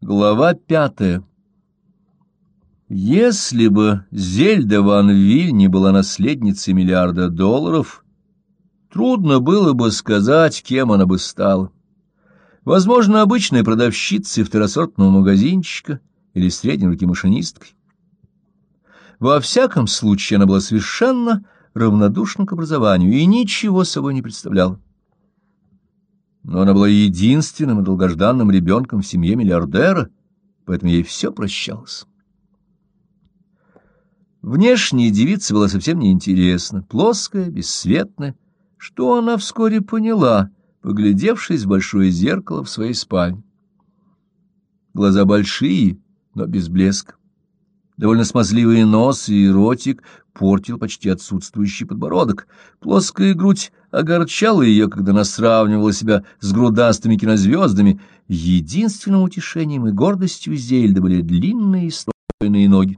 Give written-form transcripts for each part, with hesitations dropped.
Глава 5. Если бы Зельда ван Виль не была наследницей миллиарда долларов, трудно было бы сказать, кем она бы стала. Возможно, обычной продавщицей второсортного магазинчика или средней руки машинисткой. Во всяком случае, она была совершенно равнодушна к образованию и ничего собой не представляла. Но она была единственным и долгожданным ребенком в семье миллиардера, поэтому ей все прощалось. Внешне девица была совсем неинтересна, плоская, бесцветная, что она вскоре поняла, поглядевшись в большое зеркало в своей спальне. Глаза большие, но без блеска. Довольно смазливый нос и ротик портил почти отсутствующий подбородок. Плоская грудь огорчала ее, когда она сравнивала себя с грудастыми кинозвездами. Единственным утешением и гордостью Зельды были длинные и стройные ноги.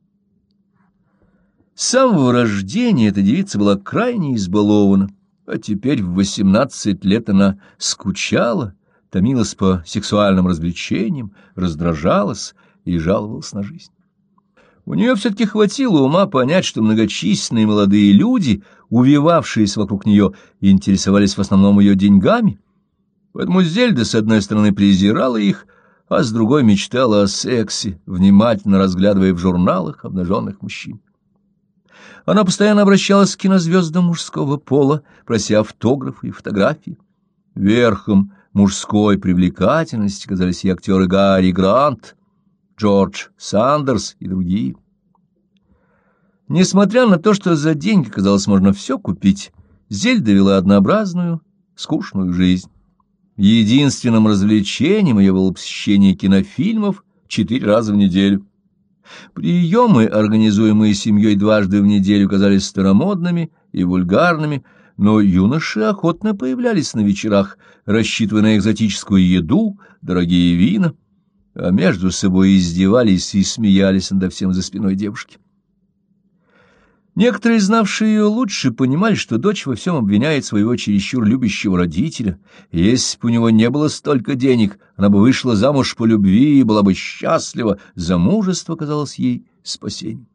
С самого рождения эта девица была крайне избалована, а теперь в 18 лет она скучала, томилась по сексуальным развлечениям, раздражалась и жаловалась на жизнь. У нее все-таки хватило ума понять, что многочисленные молодые люди, увивавшиеся вокруг нее, интересовались в основном ее деньгами. Поэтому Зельда, с одной стороны, презирала их, а с другой мечтала о сексе, внимательно разглядывая в журналах обнаженных мужчин. Она постоянно обращалась к кинозвездам мужского пола, прося автографы и фотографии. Верхом мужской привлекательности казались и актеры Гарри Грант, Джордж Сандерс и другие. Несмотря на то, что за деньги, казалось, можно все купить, Зельда вела однообразную, скучную жизнь. Единственным развлечением ее было посещение кинофильмов 4 раза в неделю. Приемы, организуемые семьей дважды в неделю, казались старомодными и вульгарными, но юноши охотно появлялись на вечерах, рассчитывая на экзотическую еду, дорогие вина, а между собой издевались и смеялись над всем за спиной девушки. Некоторые, знавшие ее лучше, понимали, что дочь во всем обвиняет своего чересчур любящего родителя, и если бы у него не было столько денег, она бы вышла замуж по любви и была бы счастлива, замужество казалось ей спасением.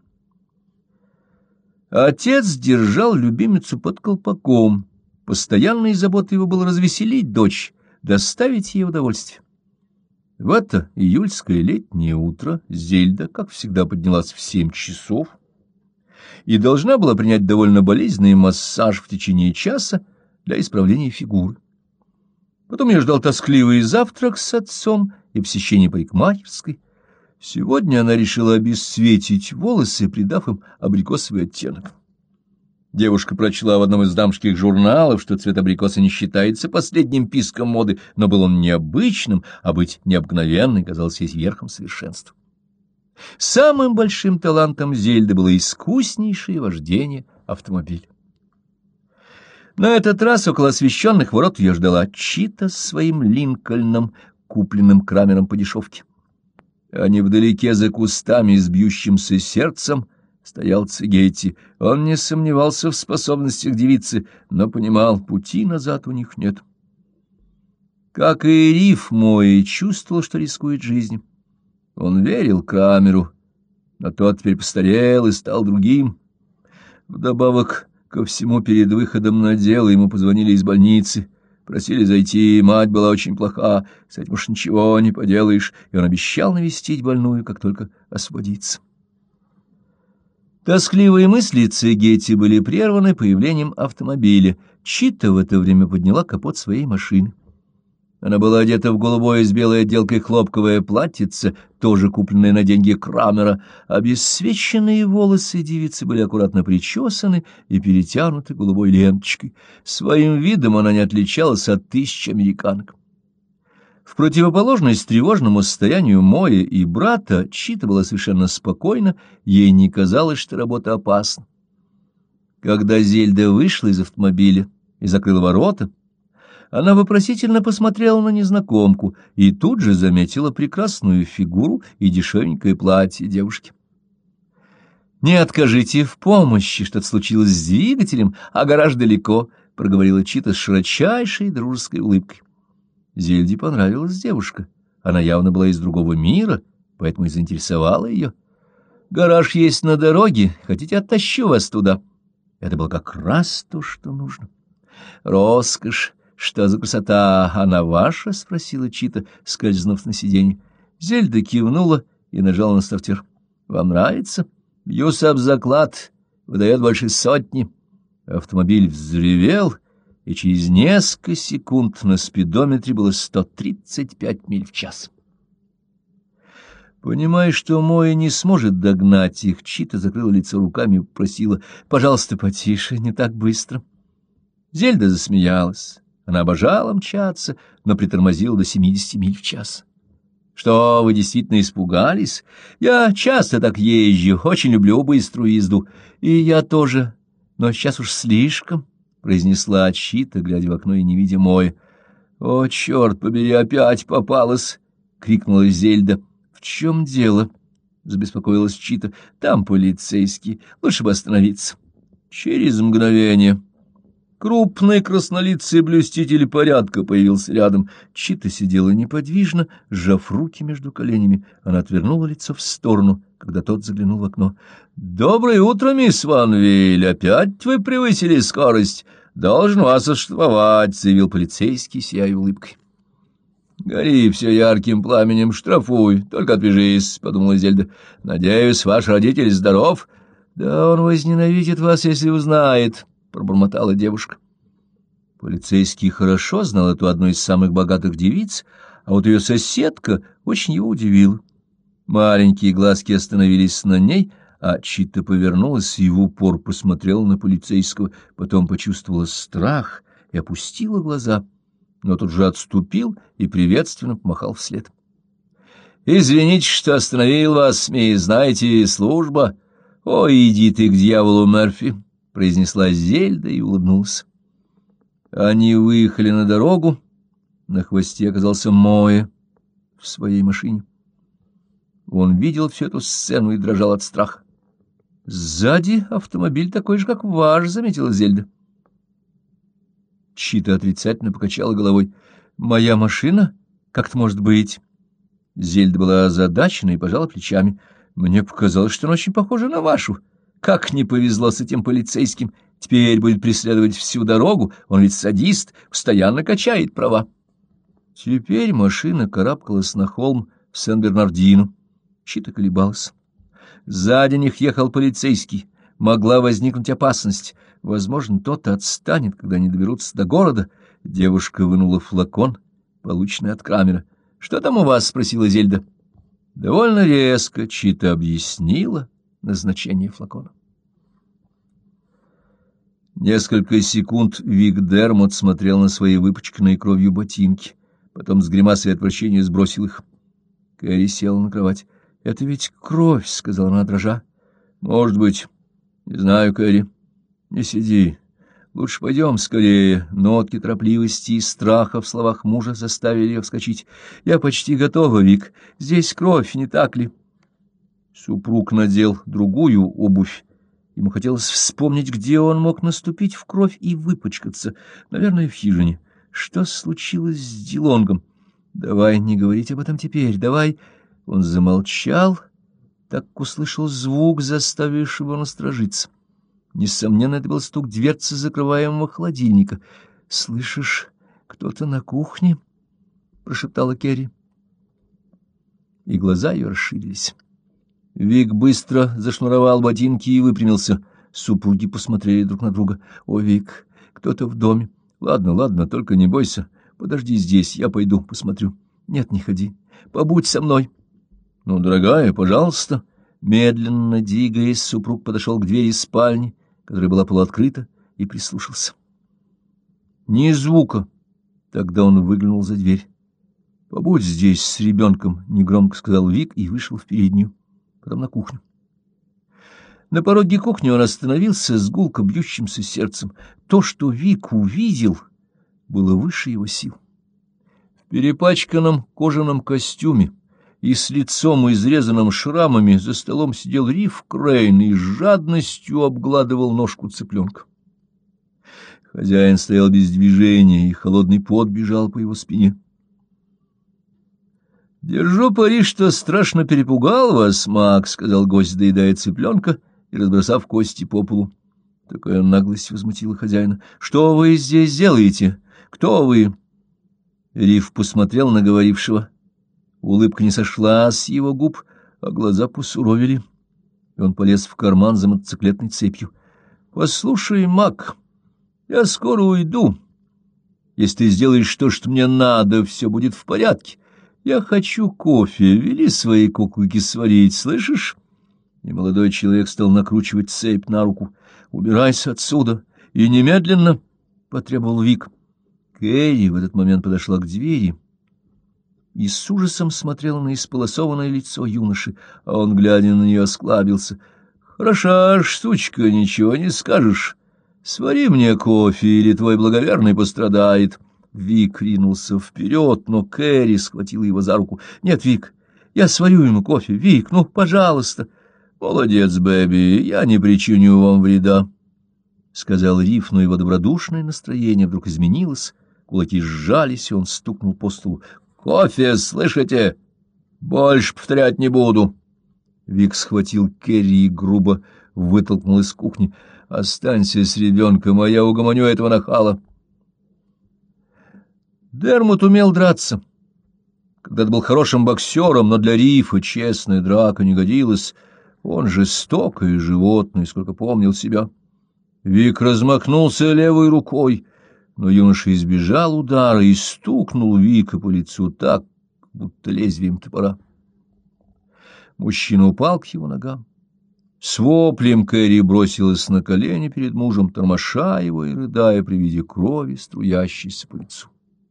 Отец держал любимицу под колпаком, постоянной заботой его было развеселить дочь, доставить ей удовольствие. В это июльское летнее утро Зельда, как всегда, поднялась в 7 часов и должна была принять довольно болезненный массаж в течение часа для исправления фигуры. Потом ее ждал тоскливый завтрак с отцом и посещение парикмахерской. Сегодня она решила обесцветить волосы, придав им абрикосовый оттенок. Девушка прочла в одном из дамских журналов, что цвет абрикоса не считается последним писком моды, но был он необычным, а быть необыкновенной казалось ей верхом совершенства. Самым большим талантом Зельды было искуснейшее вождение автомобиля. На этот раз около освещенных ворот ее ждала Чита с своим Линкольном, купленным Крамером по дешевке. А невдалеке за кустами с бьющимся сердцем стоял Цигетти. Он не сомневался в способностях девицы, но понимал, пути назад у них нет. Как и Риф Мой, чувствовал, что рискует жизнью. Он верил Крамеру, но тот теперь постарел и стал другим. Вдобавок ко всему, перед выходом на дело ему позвонили из больницы, просили зайти, мать была очень плоха, с этим уж ничего не поделаешь, и он обещал навестить больную, как только освободится. Тоскливые мысли Цигетти были прерваны появлением автомобиля. Чита в это время подняла капот своей машины. Она была одета в голубое с белой отделкой хлопковое платьице, тоже купленное на деньги Крамера. Обесцвеченные волосы девицы были аккуратно причесаны и перетянуты голубой ленточкой. Своим видом она не отличалась от тысяч американок. В противоположность тревожному состоянию Мои и брата, Чита была совершенно спокойна, ей не казалось, что работа опасна. Когда Зельда вышла из автомобиля и закрыла ворота, она вопросительно посмотрела на незнакомку и тут же заметила прекрасную фигуру и дешевенькое платье девушки. «Не откажите в помощи, что-то случилось с двигателем, а гараж далеко», — проговорила Чита с широчайшей дружеской улыбкой. Зельде понравилась девушка. Она явно была из другого мира, поэтому и заинтересовала ее. «Гараж есть на дороге. Хотите, оттащу вас туда?» Это было как раз то, что нужно. «Роскошь! Что за красота! Она ваша?» — спросила Чита, скользнув на сиденье. Зельда кивнула и нажала на стартер. «Вам нравится?» «Бьюсь об заклад. Выдает больше сотни». Автомобиль взревел, и через несколько секунд на спидометре было 135 миль в час. Понимая, что Моя не сможет догнать их, Чита закрыла лицо руками и попросила: «Пожалуйста, потише, не так быстро». Зельда засмеялась. Она обожала мчаться, но притормозила до 70 миль в час. «Что, вы действительно испугались? Я часто так езжу, очень люблю быструю езду. И я тоже, но сейчас уж слишком», — произнесла Чита, глядя в окно и не видя Мои. «О, черт побери, опять попалась!» — крикнула Зельда. «В чем дело?» — забеспокоилась Чита. «Там полицейские. Лучше бы остановиться». Через мгновение крупный краснолицый блюститель порядка появился рядом. Чита сидела неподвижно, сжав руки между коленями. Она отвернула лицо в сторону, когда тот заглянул в окно. «Доброе утро, мисс Ван Вейль! Опять вы превысили скорость? Должен вас оштрафовать», — заявил полицейский, сияя улыбкой. «Гори все ярким пламенем, штрафуй, только отвяжись», — подумала Зельда. «Надеюсь, ваш родитель здоров?» «Да он возненавидит вас, если узнает», — пробормотала девушка. Полицейский хорошо знал эту одну из самых богатых девиц, а вот ее соседка очень его удивила. Маленькие глазки остановились на ней, а Чита повернулась и в упор посмотрела на полицейского, потом почувствовала страх и опустила глаза, но тут же отступил и приветственно помахал вслед. «Извините, что остановил вас, мисс, знаете, служба». «Ой, иди ты к дьяволу, Мерфи», — произнесла Зельда и улыбнулась. Они выехали на дорогу. На хвосте оказался Моя в своей машине. Он видел всю эту сцену и дрожал от страха. «Сзади автомобиль такой же, как ваш», — заметила Зельда. Чита отрицательно покачала головой. «Моя машина? Как это может быть?» Зельда была озадачена и пожала плечами. «Мне показалось, что она очень похожа на вашу. Как не повезло с этим полицейским. Теперь будет преследовать всю дорогу. Он ведь садист, постоянно качает права». Теперь машина карабкалась на холм в Сен-Бернардино. Чита колебалась. Сзади них ехал полицейский. Могла возникнуть опасность. Возможно, тот отстанет, когда они доберутся до города. Девушка вынула флакон, полученный от Крамера. «Что там у вас?» — спросила Зельда. Довольно резко Чита объяснила назначение флакона. Несколько секунд Вик Дермот смотрел на свои выпачканные кровью ботинки, потом с гримасой отвращения сбросил их. Кэрри села на кровать. «Это ведь кровь», — сказала она дрожа. «Может быть. Не знаю, Кэрри. Не сиди. Лучше пойдем скорее». Нотки торопливости и страха в словах мужа заставили ее вскочить. «Я почти готова, Вик. Здесь кровь, не так ли?» Супруг надел другую обувь. Ему хотелось вспомнить, где он мог наступить в кровь и выпачкаться. Наверное, в хижине. Что случилось с Дилонгом? «Давай не говорить об этом теперь. Давай...» Он замолчал, так услышал звук, заставивший его насторожиться. Несомненно, это был стук дверцы закрываемого холодильника. «Слышишь, кто-то на кухне?» — прошептала Керри. И глаза ее расширились. Вик быстро зашнуровал ботинки и выпрямился. Супруги посмотрели друг на друга. «О, Вик, кто-то в доме. Ладно, ладно, только не бойся. Подожди здесь, я пойду посмотрю». «Нет, не ходи. Побудь со мной». «Ну, дорогая, пожалуйста». Медленно двигаясь, супруг подошел к двери спальни, которая была полуоткрыта, и прислушался. Ни звука. Тогда он выглянул за дверь. «Побудь здесь с ребенком», — негромко сказал Вик и вышел в переднюю, потом на кухню. На пороге кухни он остановился с гулко бьющимся сердцем. То, что Вик увидел, было выше его сил. В перепачканном кожаном костюме и с лицом, изрезанным шрамами, за столом сидел Риф Крейн и с жадностью обгладывал ножку цыпленка. Хозяин стоял без движения, и холодный пот бежал по его спине. — Держу пари, что страшно перепугал вас, Мак, — сказал гость, доедая цыпленка и разбросав кости по полу. Такая наглость возмутила хозяина. — Что вы здесь делаете? Кто вы? Риф посмотрел на говорившего. Улыбка не сошла с его губ, а глаза посуровели. И он полез в карман за мотоциклетной цепью. — Послушай, Мак, я скоро уйду. Если ты сделаешь то, что мне надо, все будет в порядке. Я хочу кофе, вели свои куколки сварить, слышишь? И молодой человек стал накручивать цепь на руку. — Убирайся отсюда! И немедленно! — потребовал Вик. Кэрри в этот момент подошла к двери и с ужасом смотрела на исполосованное лицо юноши, а он, глядя на нее, осклабился. — Хороша штучка, ничего не скажешь. Свари мне кофе, или твой благоверный пострадает. Вик ринулся вперед, но Кэрри схватила его за руку. — Нет, Вик, я сварю ему кофе. Вик, ну, пожалуйста. — Молодец, Бэби, я не причиню вам вреда, — сказал Риф, но его добродушное настроение вдруг изменилось. Кулаки сжались, и он стукнул по столу. — Кофе, слышите? Больше повторять не буду. Вик схватил Кэрри и грубо вытолкнул из кухни. — Останься с ребенком, а я угомоню этого нахала. Дермот умел драться. Когда-то был хорошим боксером, но для Рифа честная драка не годилась. Он жестокое животное, сколько помнил себя. Вик размахнулся левой рукой, но юноша избежал удара и стукнул Вика по лицу так, будто лезвием топора. Мужчина упал к его ногам. С воплем Кэрри бросилась на колени перед мужем, тормоша его и рыдая при виде крови, струящейся по лицу.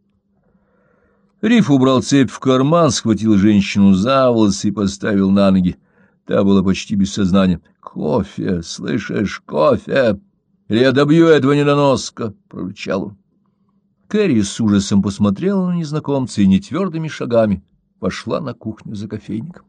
Риф убрал цепь в карман, схватил женщину за волосы и поставил на ноги. Та была почти без сознания. — Кофе, слышишь, кофе! Или я добью этого недоноска! — прорычал он. Кэрри с ужасом посмотрела на незнакомца и нетвердыми шагами пошла на кухню за кофейником.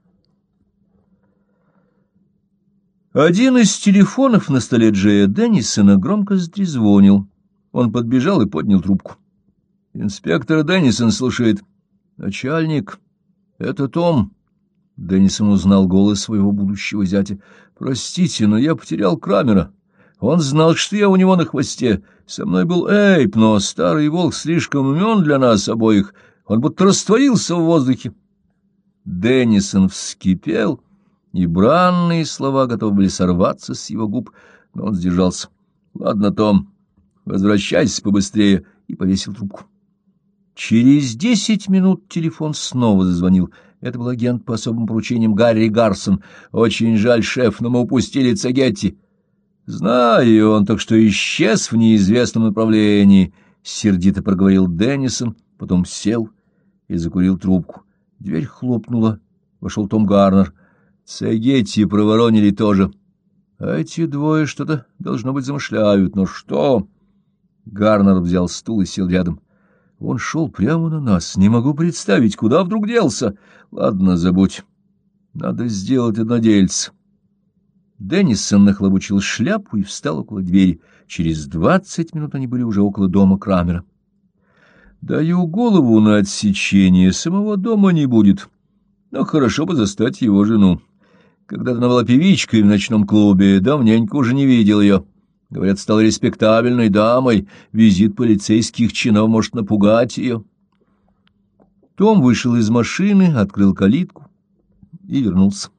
Один из телефонов на столе Джея Деннисона громко затрезвонил. Он подбежал и поднял трубку. — Инспектор Деннисон слушает. — Начальник, это Том. Деннисон узнал голос своего будущего зятя. — Простите, но я потерял Крамера. Он знал, что я у него на хвосте. Со мной был Эйп, но старый волк слишком умен для нас обоих. Он будто растворился в воздухе. Деннисон вскипел, и бранные слова готовы были сорваться с его губ, но он сдержался. — Ладно, Том, возвращайся побыстрее, — и повесил трубку. Через 10 минут телефон снова зазвонил. Это был агент по особым поручениям Гарри Гарсон. — Очень жаль, шеф, но мы упустили Цагетти. — Знаю, он только что исчез в неизвестном направлении, — сердито проговорил Деннисон, потом сел и закурил трубку. Дверь хлопнула. Вошел Том Гарнер. Цагетти проворонили тоже. А эти двое что-то, должно быть, замышляют. Но что? Гарнер взял стул и сел рядом. Он шел прямо на нас. Не могу представить, куда вдруг делся. Ладно, забудь. Надо сделать однодельце. Деннисон нахлобучил шляпу и встал около двери. Через 20 минут они были уже около дома Крамера. Даю голову на отсечение, самого дома не будет. Но хорошо бы застать его жену. Когда-то она была певичкой в ночном клубе, давненько уже не видел ее. Говорят, стала респектабельной дамой, визит полицейских чинов может напугать ее. Том вышел из машины, открыл калитку и вернулся.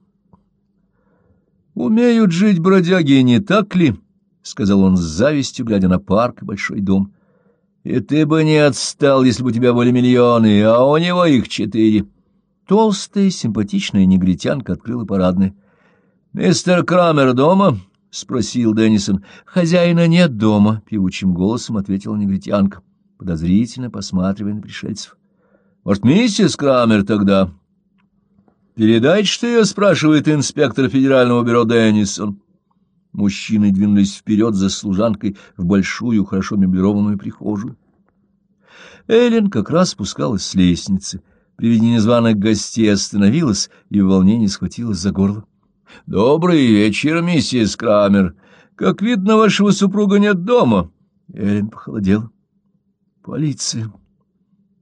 «Умеют жить бродяги, не так ли?» — сказал он с завистью, глядя на парк и большой дом. «И ты бы не отстал, если бы у тебя были миллионы, а у него их 4». Толстая, симпатичная негритянка открыла парадное. «Мистер Крамер дома?» — спросил Деннисон. «Хозяина нет дома», — певучим голосом ответила негритянка, подозрительно посматривая на пришельцев. «Может, миссис Крамер тогда?» «Передайте, что ее спрашивает инспектор федерального бюро Деннисон». Мужчины двинулись вперед за служанкой в большую, хорошо меблированную прихожую. Эллен как раз спускалась с лестницы. При виде незваных гостей остановилась и в волнении схватилась за горло. — Добрый вечер, миссис Крамер. Как видно, вашего супруга нет дома. Эллен похолодела. — Полиция.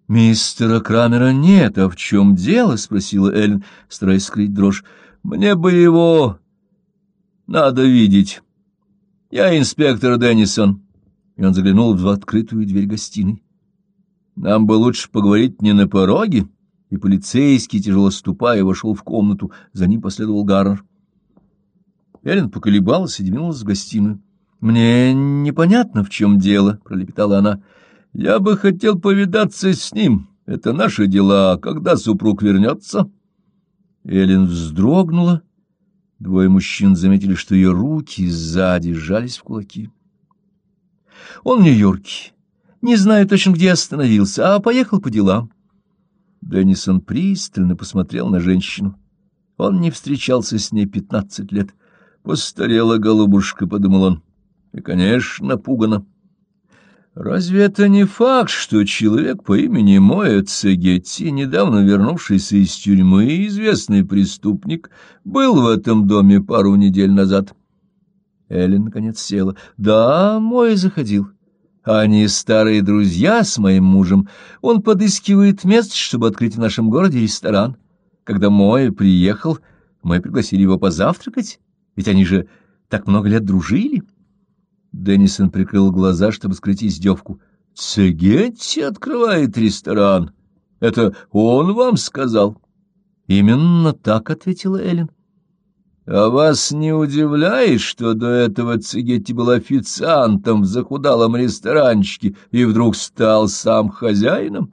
«Мистера Крамера нет, а в чем дело?» — спросила Эллен, стараясь скрыть дрожь. «Мне бы его надо видеть. Я инспектор Деннисон». И он заглянул в открытую дверь гостиной. «Нам бы лучше поговорить не на пороге». И полицейский, тяжело ступая, вошел в комнату. За ним последовал Гарнер. Эллен поколебалась и двинулась в гостиную. «Мне непонятно, в чем дело», — пролепетала она. «Я бы хотел повидаться с ним. Это наши дела. Когда супруг вернется?» Эллен вздрогнула. Двое мужчин заметили, что ее руки сзади сжались в кулаки. «Он в Нью-Йорке. Не знаю точно, где остановился, а поехал по делам». Деннисон пристально посмотрел на женщину. Он не встречался с ней 15 лет. «Постарела голубушка», — подумал он, — и, конечно, напугана. Разве это не факт, что человек по имени Моэ Цегетти, недавно вернувшийся из тюрьмы и известный преступник, был в этом доме пару недель назад? Эллен наконец села. «Да, Моэ заходил. Они старые друзья с моим мужем. Он подыскивает место, чтобы открыть в нашем городе ресторан. Когда Моэ приехал, мы пригласили его позавтракать, ведь они же так много лет дружили». Деннисон прикрыл глаза, чтобы скрыть издевку. «Цегетти открывает ресторан. Это он вам сказал?» «Именно так», — ответила Эллен. «А вас не удивляет, что до этого Цегетти был официантом в захудалом ресторанчике и вдруг стал сам хозяином?»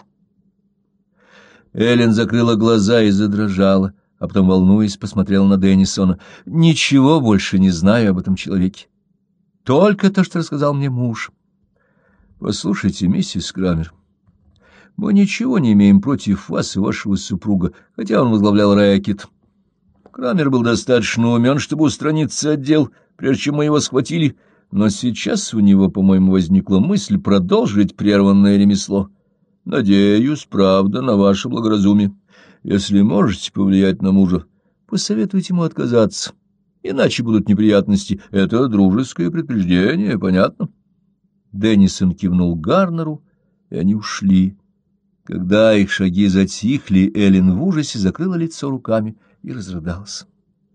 Эллен закрыла глаза и задрожала, а потом, волнуясь, посмотрела на Деннисона. «Ничего больше не знаю об этом человеке. Только то, что рассказал мне муж». «Послушайте, миссис Крамер, мы ничего не имеем против вас и вашего супруга, хотя он возглавлял рэкет. Крамер был достаточно умен, чтобы устраниться от дел, прежде чем мы его схватили, но сейчас у него, по-моему, возникла мысль продолжить прерванное ремесло. Надеюсь, правда, на ваше благоразумие. Если можете повлиять на мужа, посоветуйте ему отказаться. Иначе будут неприятности. Это дружеское предупреждение, понятно?» Деннисон кивнул Гарнеру, и они ушли. Когда их шаги затихли, Эллен в ужасе закрыла лицо руками и разрыдалась.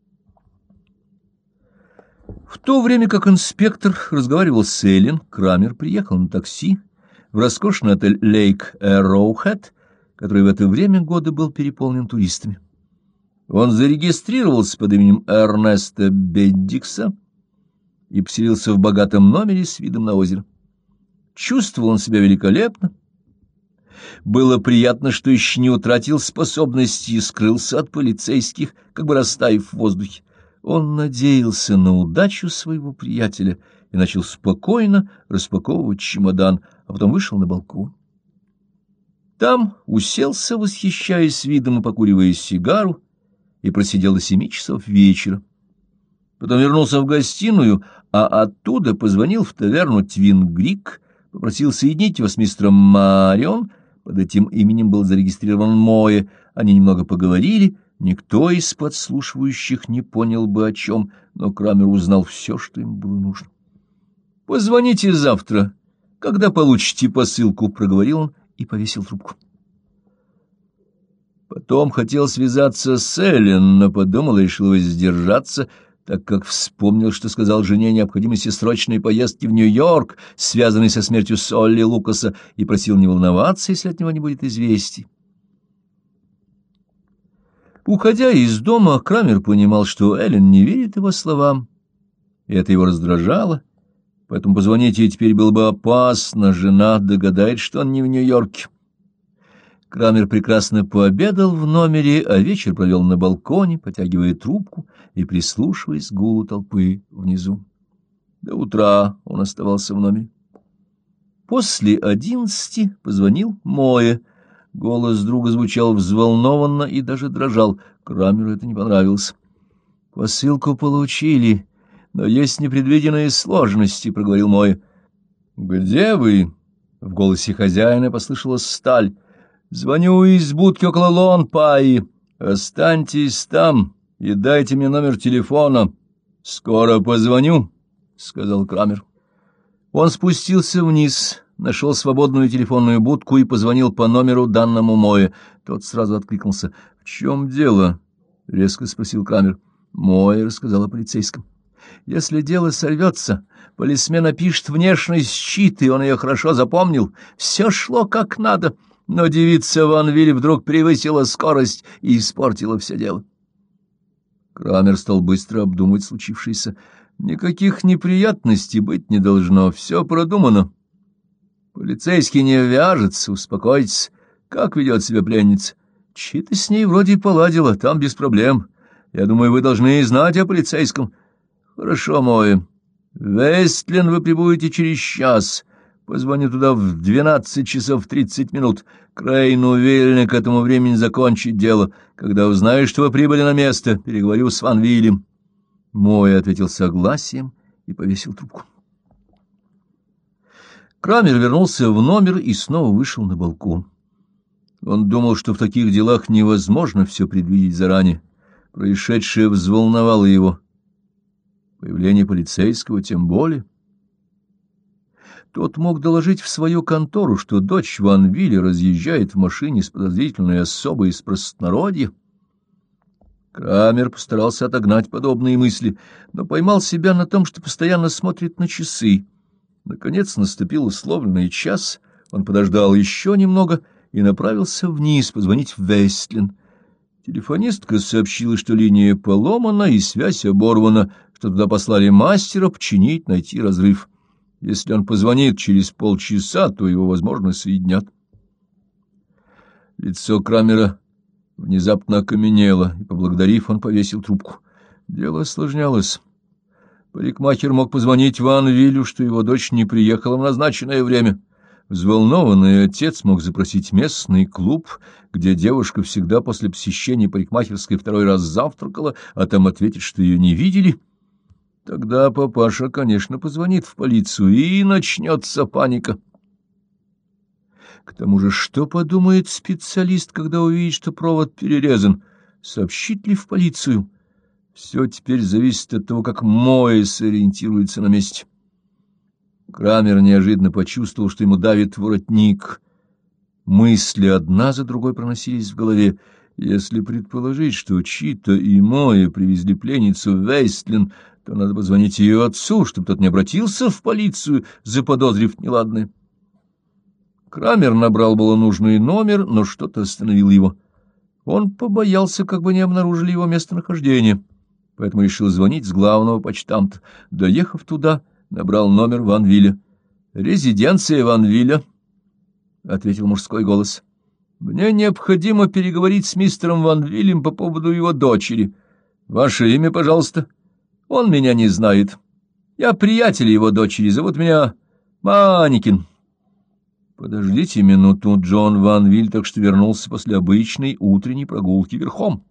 В то время как инспектор разговаривал с Эллен, Крамер приехал на такси в роскошный отель «Лейк Эрроухэд», который в это время года был переполнен туристами. Он зарегистрировался под именем Эрнеста Беддикса и поселился в богатом номере с видом на озеро. Чувствовал он себя великолепно. Было приятно, что еще не утратил способности и скрылся от полицейских, как бы растаяв в воздухе. Он надеялся на удачу своего приятеля и начал спокойно распаковывать чемодан, а потом вышел на балкон. Там уселся, восхищаясь видом и покуривая сигару, и просидел до 7 часов вечера. Потом вернулся в гостиную, а оттуда позвонил в таверну «Твин Грик», попросил соединить его с мистером Марион. Под этим именем был зарегистрирован Моэ. Они немного поговорили. Никто из подслушивающих не понял бы о чем, но Крамер узнал все, что им было нужно. «Позвоните завтра, когда получите посылку», — проговорил он и повесил трубку. Потом хотел связаться с Эллен, но подумал и решил воздержаться, так как вспомнил, что сказал жене о необходимости срочной поездки в Нью-Йорк, связанной со смертью Солли Лукаса, и просил не волноваться, если от него не будет известий. Уходя из дома, Крамер понимал, что Эллен не верит его словам, и это его раздражало, поэтому позвонить ей теперь было бы опасно, жена догадается, что он не в Нью-Йорке. Крамер прекрасно пообедал в номере, а вечер провел на балконе, потягивая трубку и прислушиваясь к гулу толпы внизу. До утра он оставался в номере. После 11 позвонил Моэ. Голос друга звучал взволнованно и даже дрожал. Крамеру это не понравилось. — Посылку получили, но есть непредвиденные сложности, — проговорил Моэ. — Где вы? — в голосе хозяина послышалась сталь. — Звоню из будки около Лон-Паи. Останьтесь там и дайте мне номер телефона. — Скоро позвоню, — сказал Крамер. Он спустился вниз, нашел свободную телефонную будку и позвонил по номеру, данному Мое. Тот сразу откликнулся. — В чем дело? — резко спросил Крамер. Мое рассказал о полицейском. — Если дело сорвется, полисмен опишет внешность Читы, он ее хорошо запомнил. Все шло как надо, но девица Ван Виль вдруг превысила скорость и испортила все дело. Крамер стал быстро обдумывать случившееся. Никаких неприятностей быть не должно, все продумано. Полицейский не вяжется, успокойтесь. Как ведет себя пленница? Чита с ней вроде поладила, там без проблем. Я думаю, вы должны знать о полицейском. Хорошо, Мое. В Вестлин вы прибудете через час. Позвоню туда в 12 часов 30 минут. Крейн уверен к этому времени закончить дело. Когда узнаю, что вы прибыли на место, переговорю с Ван Вилем. Мой ответил согласием и повесил трубку. Крамер вернулся в номер и снова вышел на балкон. Он думал, что в таких делах невозможно все предвидеть заранее. Происшедшее взволновало его. Появление полицейского тем более. Тот мог доложить в свою контору, что дочь Ван Вилля разъезжает в машине с подозрительной особой из простонародья. Крамер постарался отогнать подобные мысли, но поймал себя на том, что постоянно смотрит на часы. Наконец наступил условленный час, он подождал еще немного и направился вниз позвонить в Вестлин. Телефонистка сообщила, что линия поломана и связь оборвана, что туда послали мастера починить, найти разрыв. Если он позвонит через полчаса, то его, возможно, соединят. Лицо Крамера внезапно окаменело, и, поблагодарив, он повесил трубку. Дело осложнялось. Парикмахер мог позвонить Ван Вилю, что его дочь не приехала в назначенное время. Взволнованный отец мог запросить местный клуб, где девушка всегда после посещения парикмахерской второй раз завтракала, а там ответит, что ее не видели. Тогда папаша, конечно, позвонит в полицию, и начнется паника. К тому же, что подумает специалист, когда увидит, что провод перерезан? Сообщит ли в полицию? Все теперь зависит от того, как Мое сориентируется на месте. Крамер неожиданно почувствовал, что ему давит воротник. Мысли одна за другой проносились в голове. Если предположить, что Чита и Мое привезли пленницу в Вестлин, то надо позвонить ее отцу, чтобы тот не обратился в полицию, заподозрив неладное. Крамер набрал было нужный номер, но что-то остановило его. Он побоялся, как бы не обнаружили его местонахождение, поэтому решил звонить с главного почтамта. Доехав туда, набрал номер Ван Вилля. «Резиденция Ван Вилля», — ответил мужской голос. «Мне необходимо переговорить с мистером Ван Виллем по поводу его дочери. Ваше имя, пожалуйста?» «Он меня не знает. Я приятель его дочери, зовут меня Маникин». «Подождите минуту, Джон Ван Виль так что вернулся после обычной утренней прогулки верхом».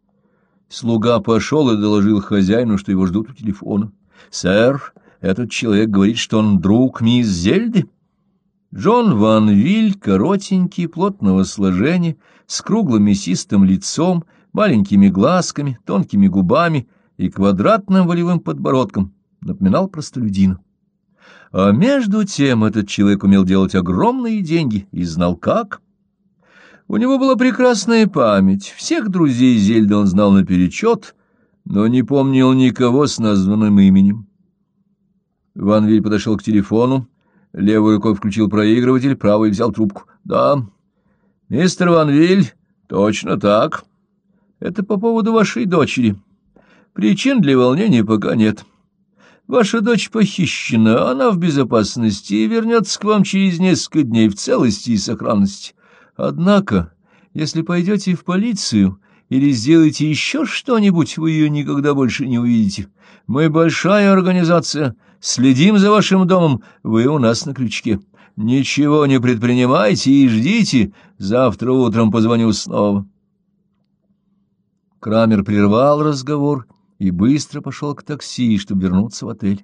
Слуга пошел и доложил хозяину, что его ждут у телефона. «Сэр, этот человек говорит, что он друг мисс Зельды». Джон Ван Виль, коротенький, плотного сложения, с круглым мясистым лицом, маленькими глазками, тонкими губами и квадратным волевым подбородком, напоминал простолюдина. А между тем этот человек умел делать огромные деньги и знал как. У него была прекрасная память, всех друзей Зельды он знал наперечет, но не помнил никого с названным именем. Ван Виль подошел к телефону, левой рукой включил проигрыватель, правой взял трубку. «Да, мистер Ван Виль, точно так. Это по поводу вашей дочери. Причин для волнения пока нет. Ваша дочь похищена, она в безопасности и вернется к вам через несколько дней в целости и сохранности. Однако, если пойдете в полицию или сделаете еще что-нибудь, вы ее никогда больше не увидите. Мы большая организация, следим за вашим домом, вы у нас на крючке. Ничего не предпринимайте и ждите, завтра утром позвоню снова». Крамер прервал разговор и быстро пошел к такси, чтобы вернуться в отель.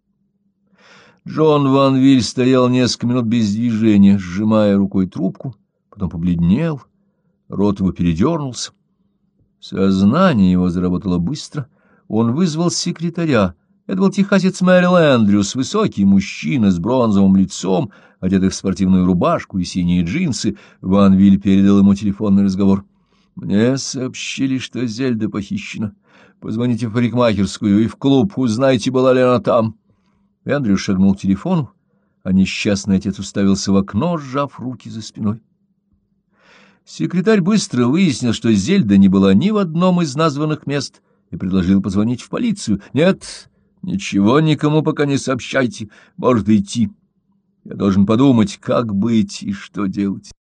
Джон Ван Виль стоял несколько минут без движения, сжимая рукой трубку, потом побледнел, рот его передернулся. Сознание его заработало быстро, он вызвал секретаря, Это был техасец Мэрил Эндрюс, высокий мужчина с бронзовым лицом, одетый в спортивную рубашку и синие джинсы. Ванвиль передал ему телефонный разговор. «Мне сообщили, что Зельда похищена. Позвоните в парикмахерскую и в клуб, узнайте, была ли она там». Эндрюс шагнул к телефону, а несчастный отец уставился в окно, сжав руки за спиной. Секретарь быстро выяснил, что Зельда не была ни в одном из названных мест, и предложил позвонить в полицию. «Нет, ничего никому пока не сообщайте, может идти. Я должен подумать, как быть и что делать».